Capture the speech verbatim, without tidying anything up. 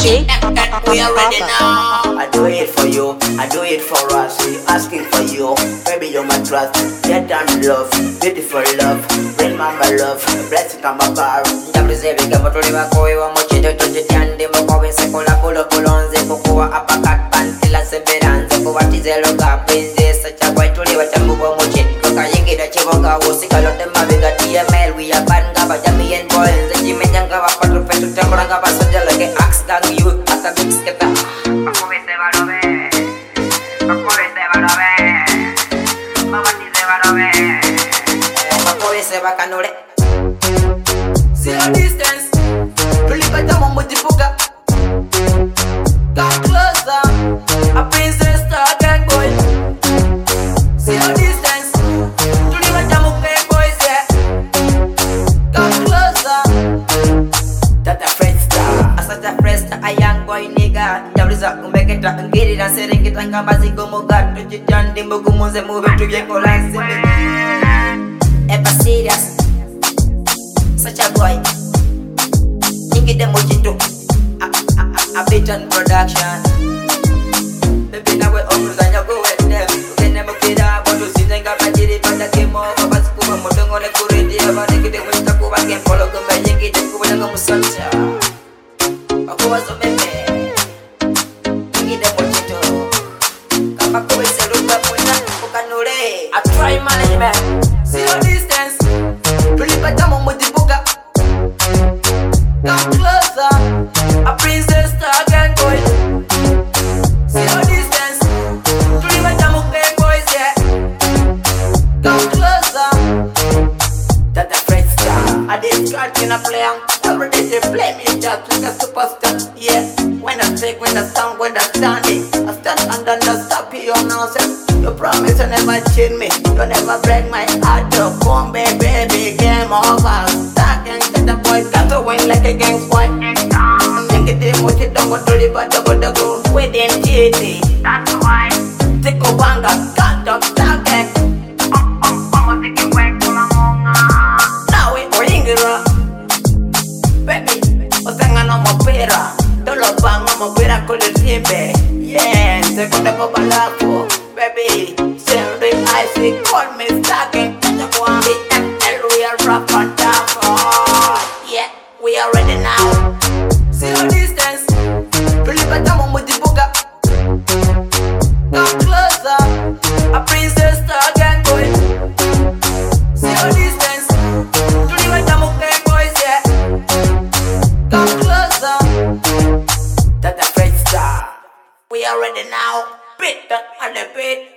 Jake We are ready Papa. now. I do it for you, I do it for us. We asking for you, baby you're my trust. Get down love, beautiful love. Bring mama love, blessing on my bar. Ndabuzevi kama tuliwa koi wa mochindo tujitiande mokowe sekola pulo pulonze kukuwa apakat pantila semberanze kuwa tizelo ka prinze sacha kwa tuliwa tambu wa mochindo kayingira chivoka usika lote mabiga T M L we are banga bajami and boys jimenyanga wa patro fetu tembranga basoja like axe gang youth ata mix keta makowe se varobe makowe se varobe mama tize varobe makowe se vakanole. Zero distance, really better mama tipuka. Come closer, a princess star gang boy. Zero distance, really better mama boys yeah. Come closer, that a friend star. Asata presta a young boy nigga Jabriza umeketa ngiri na serengeta ngambazi gomoga tujitandi mugumuze move tuvyeko lansi Epa serious Such a boy Ningi de mojito A, a, a, a bit on production Baby na we omruzanya go with them Ukene mukira Bodo sinenga bajiri Pata kemo Babas kuwa motongo ne kuredi Aba nigi de wista kuwa kempolo Kumbe yingi de kuwa nanga musacha Akuwa so meme Ningi de mojito Kama kuwe serupa muna Kukanure I try management. Zero distance, really better mama tipuka. Come closer, a princess star gang boy. Zero distance, really better mama boys yeah. Come closer, that a friend star. I did start in a play, every day they play me just like a superstar. Yeah, when I take, when I stand, when I stand it, I stand under the stop you nonsense. You promise you never cheat me, you never break my heart. You come baby, baby, game over. Start and get the boy, got to win like a gang squad. Think it is what you don't want to live, but you got to go within G T. That's why. Take a banga, can't talk, start gang. Now we bring it up. Baby, what's hanging on my pera? Don't love bang on my pera, call it timbe. Yeah, take on the bubble. Baby, sending icy, call me stacking. The M L, we are rough on top. Oh, yeah, we are ready now. Zero distance, really better mama tipuka. Come closer, a princess star gang boy. Zero distance, really better mama boys yeah. Come closer, that a friend star. We are ready now. Beat that on the beat.